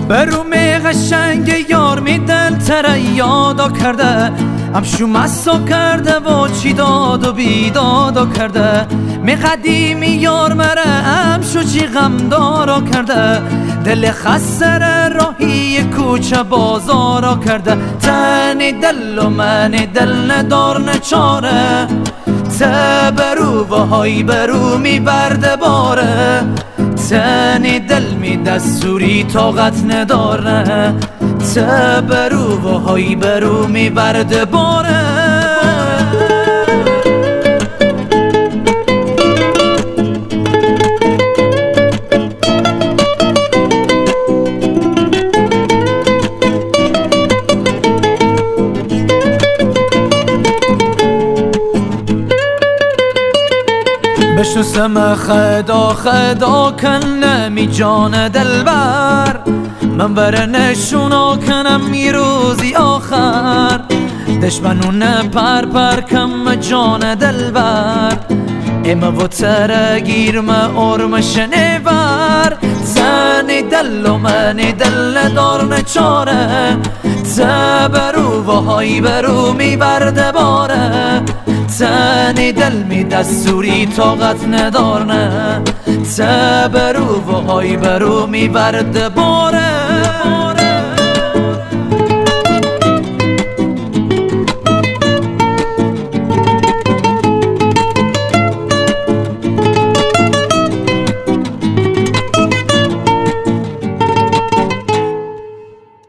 برومی قشنگ یار می دل تره یادا کرده، همشو مسا کرده و چی داد و بیدادا کرده. می قدیمی یار مره همشو چی غمدارا کرده، دل خسر راهی کوچه بازارا کرده. تنی دل و من دل ندار نچاره، ته برو و های برو می برده باره. تنی دل می دستوری طاقت نداره، ته برو و های برو می برده باره. بشنوسم خدا خدا کنم می جان دلبر، من بر نشونا کنم می روزی آخر. دشمنون پر پر کم جان دلبر، اما و ترگیر ما ارم شنیور. زنی دل و منی دل دار نچاره، تبرو و های برو می برده باره. تنی دل می دستوری طاقت ندار نه، تبرو و های برو می برده باره.